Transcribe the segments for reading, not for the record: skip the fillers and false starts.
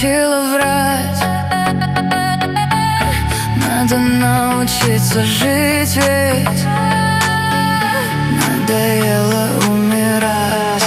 научила врать. Надо научиться жить, ведь надоело умирать.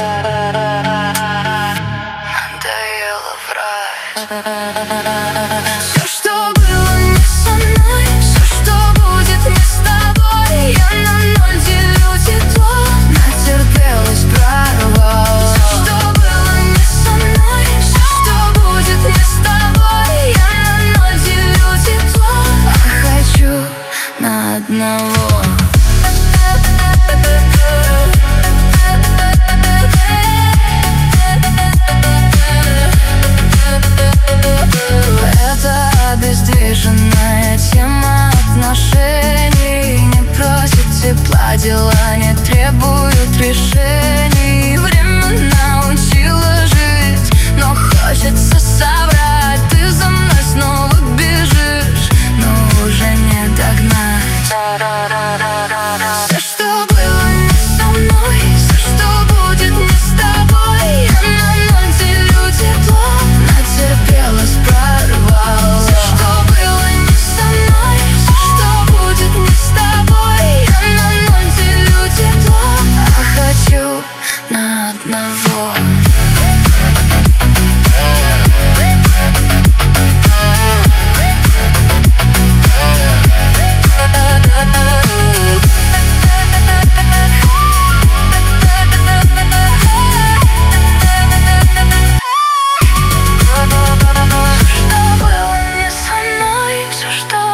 Надоело врать. Все, что было не со мной, все, что будет не с тобой, я на ноль делю тепло, натерпелась прорвал. Все, что было не со мной, все, что будет не с тобой, я на ноль делю тепло, а хочу на одного. Обездвиженная тема отношений не просит тепла, дела не требуют решений. Время научило жить, но хочется соврать. Ты за мной снова бежишь, но уже не догнать. Все, что было не со мной, все, что будет не с тобой, я на ноль делю тепло, натерпелась прорвал. Все, что было не со мной, все, что будет не с тобой, я на ноль делю тепло, а хочу на одного.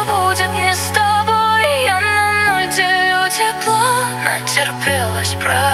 Терпелась, правда.